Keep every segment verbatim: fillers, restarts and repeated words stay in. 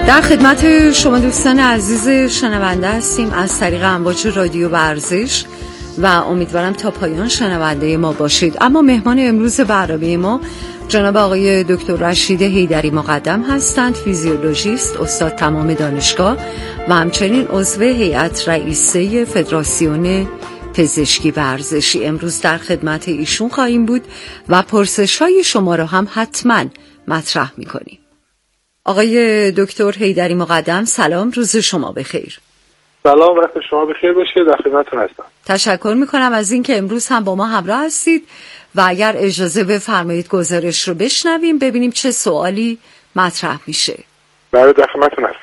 در خدمت شما دوستان عزیز شنونده هستیم از طریق امواج رادیو ورزش و امیدوارم تا پایان شنونده ما باشید. اما مهمان امروز برنامه ما جناب آقای دکتر رشید حیدری مقدم هستند، فیزیولوژیست، استاد تمام دانشگاه و همچنین عضو هیئت رئیسه فدراسیون پزشکی ورزشی. امروز در خدمت ایشون خواهیم بود و پرسش‌های شما رو هم حتما مطرح می‌کنیم. آقای دکتر حیدری مقدم سلام، روز شما بخیر. سلام، وقت شما بخیر باشه. در خدمتتون هستم. تشکر میکنم از این که امروز هم با ما همراه هستید و اگر اجازه بفرمایید گزارش رو بشنویم ببینیم چه سوالی مطرح میشه. بله، در خدمتتون هستم.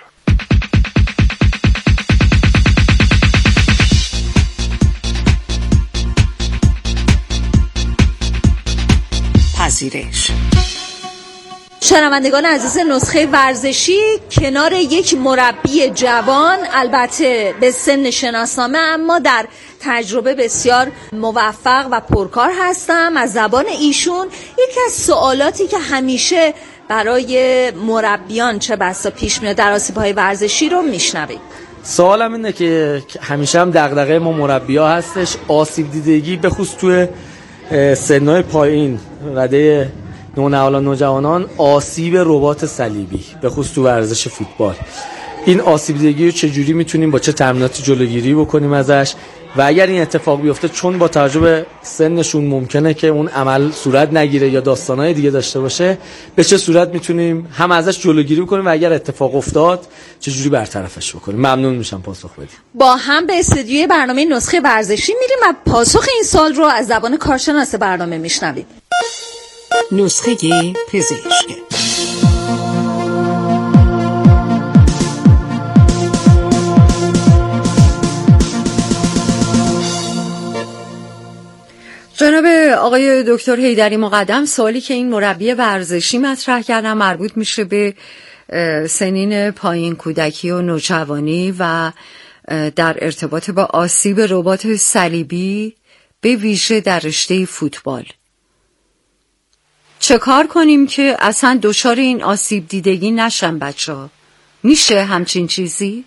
پذیرش. شنوندگان عزیز، نسخه ورزشی کنار یک مربی جوان، البته به سن شناسنامه اما در تجربه بسیار موفق و پرکار هستم. از زبان ایشون یکی از سوالاتی که همیشه برای مربیان چه بسا پیش میاد در آسیب‌های ورزشی رو میشنوید. سوالم اینه که همیشه هم دغدغه ما مربی‌ها هستش، آسیب دیدگی به خصوص توی سن‌های پایین، رده نونهالان نوجوانان، آسیب رباط صلیبی به خصوص تو ورزش فوتبال. این آسیب دیدگی رو چجوری میتونیم با چه تمریناتی جلوگیری بکنیم ازش و اگر این اتفاق بیفته چون با توجه به سنشون ممکنه که اون عمل صورت نگیره یا داستانهای دیگه داشته باشه، به چه صورت میتونیم هم ازش جلوگیری بکنیم و اگر اتفاق افتاد چجوری برطرفش بکنیم؟ ممنون میشم پاسخ بدید. با هم به استودیوی برنامه نسخه ورزشی میریم و پاسخ این سوال رو از زبان کارشناس برنامه میشنویم. نسخه پزشک. جناب آقای دکتر حیدری مقدم، سوالی که این مربی ورزشی مطرح کردن مربوط میشه به سنین پایین، کودکی و نوجوانی و در ارتباط با آسیب رباط صلیبی به ویژه در رشته فوتبال. چه کار کنیم که اصلا دچار این آسیب دیدگی نشن بچه‌ها؟ میشه همچین چیزی؟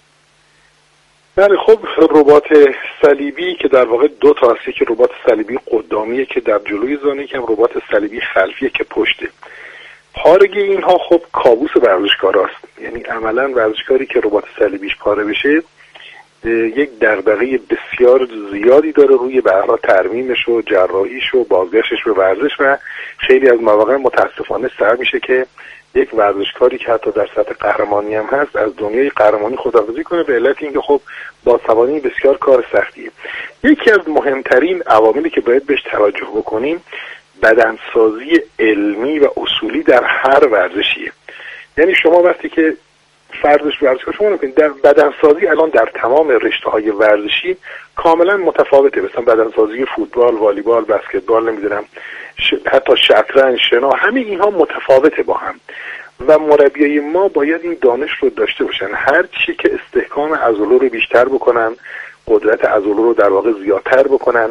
بله، خب رباط صلیبی که در واقع دو تا هست، که رباط صلیبی قدامیه که در جلوی زانو، که رباط صلیبی خلفیه که پشته. پارگی اینها خب کابوس ورزشکاراست. یعنی عملا ورزشکاری که رباط صلیبیش پاره بشه یک دغدغه بسیار زیادی داره روی به هر حال ترمیمش و جراحیش و بازگشتش به ورزش و خیلی از مواقع متاسفانه سر میشه که یک ورزشکاری که حتی در سطح قهرمانی هم هست از دنیای قهرمانی خداحافظی کنه به علت اینکه خب بازتوانی بسیار کار سختیه. یکی از مهمترین عواملی که باید بهش توجه بکنیم بدنسازی علمی و اصولی در هر ورزشیه. یعنی شما وقتی که فرضش ورزشکار شما نکنید، در بدنسازی الان در تمام رشته‌های ورزشی کاملا متفاوته. مثلا بدنسازی فوتبال، والیبال، بسکتبال، نمیدونم ش... حتی شطرنج، شنا، همه اینها متفاوته با هم و مربیای ما باید این دانش رو داشته باشن. هر چی که استحکام عضله رو بیشتر بکنن، قدرت عضله رو در واقع زیادتر بکنن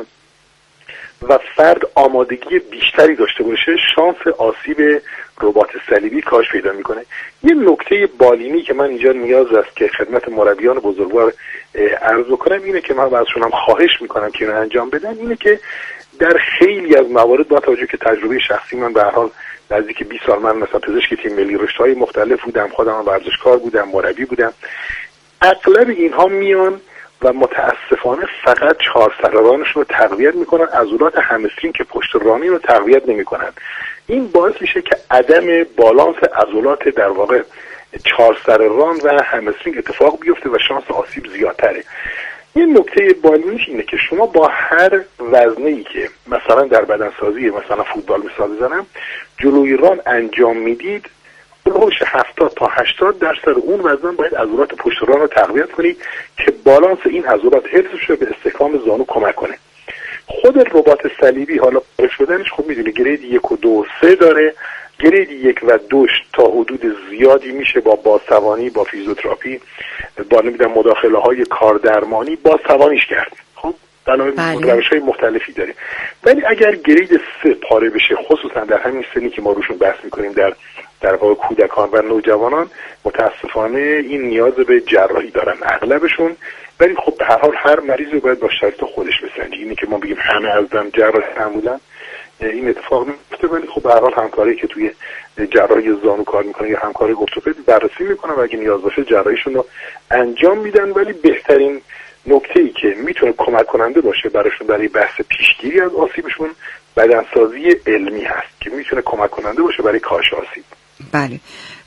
و فرد آمادگی بیشتری داشته باشه، شانس آسیب رباط صلیبی کاهش پیدا میکنه. یه نکته بالینی که من اینجا نیاز است که خدمت مربیان بزرگوار عرض بکنم اینه که من ازشون هم خواهش میکنم که اینو انجام بدن، اینه که در خیلی از موارد با توجه که تجربه شخصی من به هر حال نزدیک بیست سال من مثلا پزشک تیم ملی رشته‌های مختلف بودم، خودم ورزشکار بودم، مربی بودم، اغلب اینها میان و متاسفانه فقط چهار سررانشون رو تقویت میکنن، عضلات همسترینگ که پشت رانی رو تقویت نمیکنن. این باعث میشه که عدم بالانس عضلات در واقع چهار سرران و همسترینگ اتفاق بیفته و شانس آسیب زیادتره. یه نکته بالینش اینه که شما با هر وزنه‌ای که مثلا در بدنسازی مثلا فوتبال مثال بزنم جلوی ران انجام میدید، بلوش هفتاد تا هشتاد درصد اون وزن باید عضلات پشت ران رو تقویت کنید که بالانس این عضلات حفظ شه، به استحکام زانو کمک کنه. خود رباط صلیبی حالا پاره شدنش خب میدونی گرید یک و دو و سه داره. گرید یک و دوش تا حدود زیادی میشه با بازتوانی، با فیزیوتراپی، با نمیدونم مداخله های کاردرمانی بازتوانیش کرد. خب بنابراین روش‌های مختلفی داریم. ولی اگر گرید سه پاره بشه، خصوصا در همین سنی که ما روشون بحث میکنیم، در در واقع کودکان و نوجوانان، متاسفانه این نیاز به جراحی دارن اغلبشون. ولی خب به هر حال هر مریض رو باید با شرایط خودش بسنجه. اینی که ما بگیم همه از دم جراحی معمولا این اتفاق نمیفته، ولی خب به هر حال همکاری که توی جراحی زانو کار میکنه یا همکاری ارتوپد بررسی میکنن و اگه نیاز باشه جراحیشون رو انجام میدن. ولی بهترین نکته‌ای که میتونه کمک کننده باشه براشون برای بحث پیشگیری از آسیبشون، بدنسازی علمی هست که میتونه کمک کننده باشه برای کاهش آسیب. بله.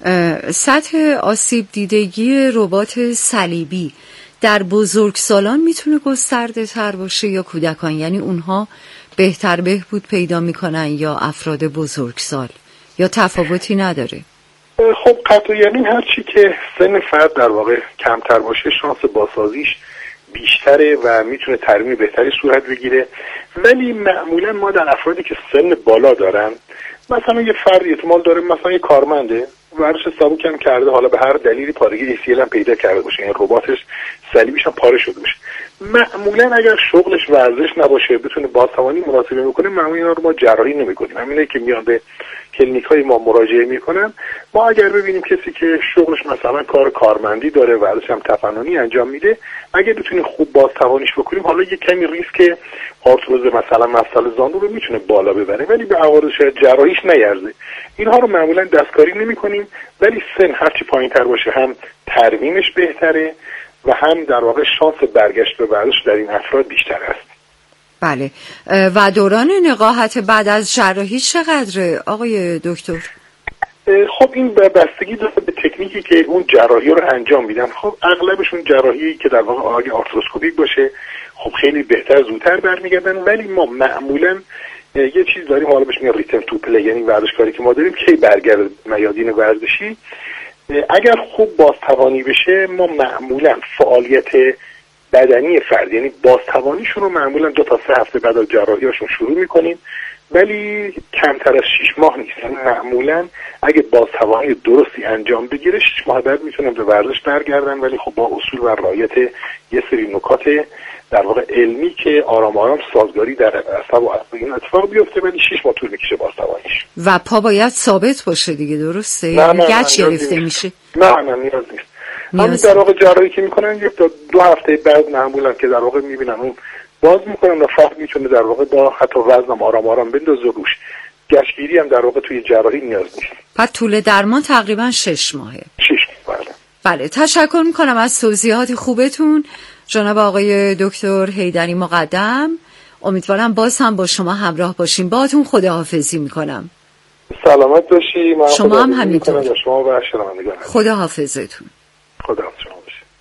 سطح آسیب دیدگی ربات صلیبی در بزرگسالان میتونه گسترده تر باشه یا کودکان؟ یعنی اونها بهتر بهبود پیدا میکنن یا افراد بزرگسال، یا تفاوتی نداره؟ خب قطعا یعنی هر چی که سن فرد در واقع کمتر باشه شانس بازسازیش بیشتره و میتونه ترمیم بهتری صورت بگیره. ولی معمولا ما در افرادی که سن بالا دارن، مثلا یه فردی احتمال داره مثلا یه کارمنده ورش سبک هم کرده، حالا به هر دلیلی پارگی ای سی ال هم پیدا کرده باشه، یعنی رباتش صلیبیش هم پاره شده باشه، معمولا اگر شغلش ورزش نباشه بتونه بازتوانی مناسبی بکنه، معمولا اینا رو ما جراحی نمی‌کنیم. همینه که میان به کلینیک‌های ما مراجعه میکنن، ما اگر ببینیم کسی که شغلش مثلا کار کارمندی داره، ورزش هم تفننی انجام میده، اگه بتونیم خوب بازتوانیش بکنیم، حالا یه کمی ریسک آرتروز مثلا مفصل زانو رو میتونه بالا ببره، ولی به عوارض جراحیش نیرزه. اینها رو معمولا دستکاری نمی‌کنیم. ولی سن هرچی پایین‌تر باشه هم ترمیمش بهتره و هم در واقع شانس برگشت به ورزش در این افراد بیشتر است. بله. و دوران نقاهت بعد از جراحی چقدره آقای دکتر؟ خب این بستگی داره به تکنیکی که اون جراحی رو انجام میدن. خب اغلبشون جراحی که در واقع آگه آرتروسکوپیک باشه خب خیلی بهتر زودتر برمیگردن، ولی ما معمولا یه چیز داریم حالا بهش میگن ریترن تو پلی، یعنی ورزشکاری که ما داریم کی برگرده میادین ورزشی. اگر خوب بازتوانی بشه ما معمولا فعالیت بدنی فرد، یعنی بازتوانیشون رو معمولا دو تا سه هفته بعد از جراحیشون شروع میکنیم، ولی کمتر از شش ماه نیست. یعنی معمولا اگه بازتوانی درستی انجام بگیره شش ماه بعد میتونن به ورزش برگردن، ولی خب با اصول و رعایت یه سری نکات در واقع علمی که آرام آرام سازگاری در عصب و عصب این اتفاق بیفته، ولی شش ماه طول میکشه بازتوانیش. و پا باید ثابت باشه دیگه، درسته؟ نه نه گچ گرفته میشه؟ نه نه نیاز نیست. همین در واقع جراحی که میکنن یک تا دو هفته بعد معمولا که در واقع میبینن اون باز میکنن و فرد میتونه در واقع با حتی وزنم آرام آرام بندازه روش. گچگیری هم در واقع توی جراحی نیاز نیست. پس طول درمان تقریبا شش ماهه. شش ماه. بله. بله، تشکر میکنم از توضیحات خوبتون جناب آقای دکتر حیدری مقدم. امیدوارم باز هم با شما همراه باشیم. باهاتون خداحافظی میکنم. سلامت باشی. شما هم همینطور. شما و شنوندگان. خداحافظتون. خداحافظ.